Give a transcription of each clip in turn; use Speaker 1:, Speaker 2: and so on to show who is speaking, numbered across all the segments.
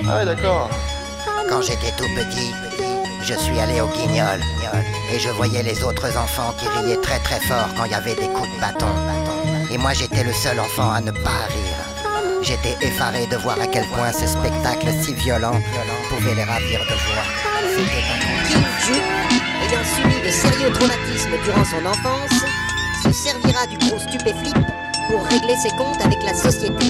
Speaker 1: Ah ouais, d'accord.
Speaker 2: Quand j'étais tout petit, je suis allé au Guignol et je voyais les autres enfants qui riaient très très fort quand il y avait des coups de bâton. Et moi j'étais le seul enfant à ne pas rire. J'étais effaré de voir à quel point ce spectacle si violent pouvait les ravir de joie.
Speaker 3: Kim Ju, ayant subi de sérieux traumatismes durant son enfance, se servira du gros stupéflip pour régler ses comptes avec la société.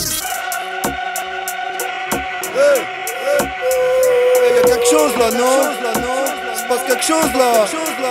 Speaker 1: Y'a quelque chose là, non? Il se passe quelque chose là.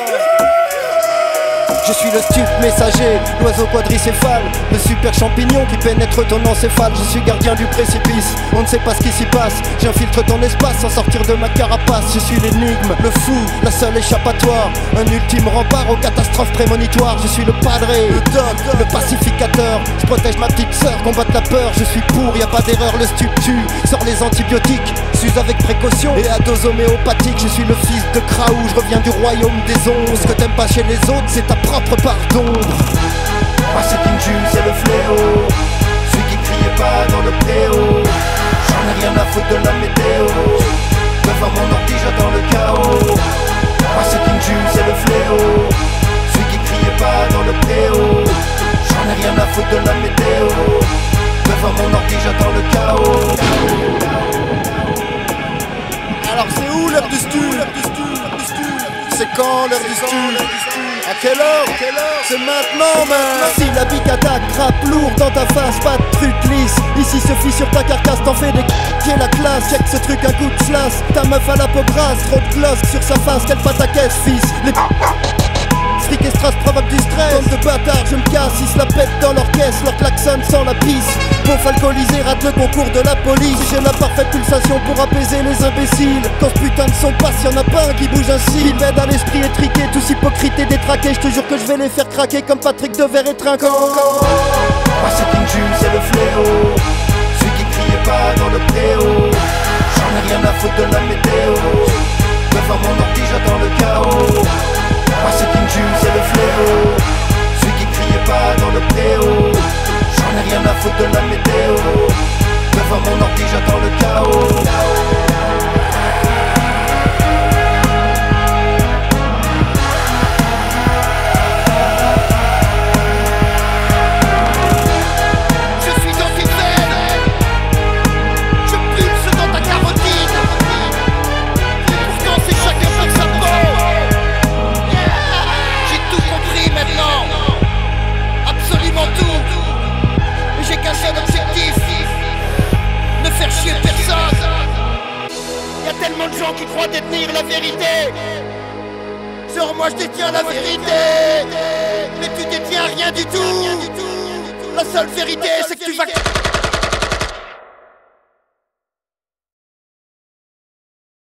Speaker 4: Je suis le stup messager, l'oiseau quadricéphale, le super champignon qui pénètre ton encéphale. Je suis gardien du précipice, on ne sait pas ce qui s'y passe. J'infiltre ton espace sans sortir de ma carapace. Je suis l'énigme, le fou, la seule échappatoire, un ultime rempart aux catastrophes prémonitoires. Je suis le padré, le doc, le pacificateur. Je protège ma petite sœur, combattre la peur. Je suis pour, y a pas d'erreur, le stup tue. Sors les antibiotiques, s'use avec précaution et à dose homéopathique. Je suis le fils de Kraou, je reviens du royaume des ondes. Ce que t'aimes pas chez les autres, c'est ta propre part d'ombre.
Speaker 1: Moi c'est King Ju, c'est le fléau, celui qui criait pas dans le préau. J'en ai rien à foutre de la météo, devant mon ordi j'attends le chaos. Moi c'est King Ju, c'est le fléau, celui qui criait pas dans le préau. J'en ai rien à foutre de la météo, devant mon ordi j'attends le chaos. Alors c'est où l'heure du stu? C'est quand l'heure du stu? À quelle heure? C'est maintenant, man.
Speaker 4: Si la big attaque, rap lourd dans ta face, pas de truc lisse. Ici se fie sur ta carcasse, t'en fais des qui la classe. Check ce truc, un coup de slash. Ta meuf à la peau grasse, trop de gloss sur sa face, qu'elle fasse ta caisse, fils. Les Strict et strass provoque du stress. Bande de bâtards, je me casse, ils se la pètent dans leur caisse, leur klaxon sans la pisse. Beauf alcoolisé rate le concours de la police. J'ai la parfaite pulsation pour apaiser les imbéciles. Quand ce putain de son passe, y'en a pas un qui bouge ainsi. Il m'aide à l'esprit étriqué, tous hypocrites et détraqués. Je te jure que je vais les faire craquer comme Patrick Devers et Trinquant.
Speaker 1: Moi c'est King Ju, c'est le fléau, celui qui criait pas dans le préau. J'en ai rien à foutre de la météo, devant mon ordi j'attends le chaos. Moi c'est King Ju, c'est le fléau, celui qui criait pas dans le préau. J'en ai rien à foutre de la météo, devant mon ordi j'attends le chaos. Tellement de gens qui croient détenir la vérité. Sur moi je détiens la vérité, mais tu détiens rien du tout. La seule vérité c'est que tu vas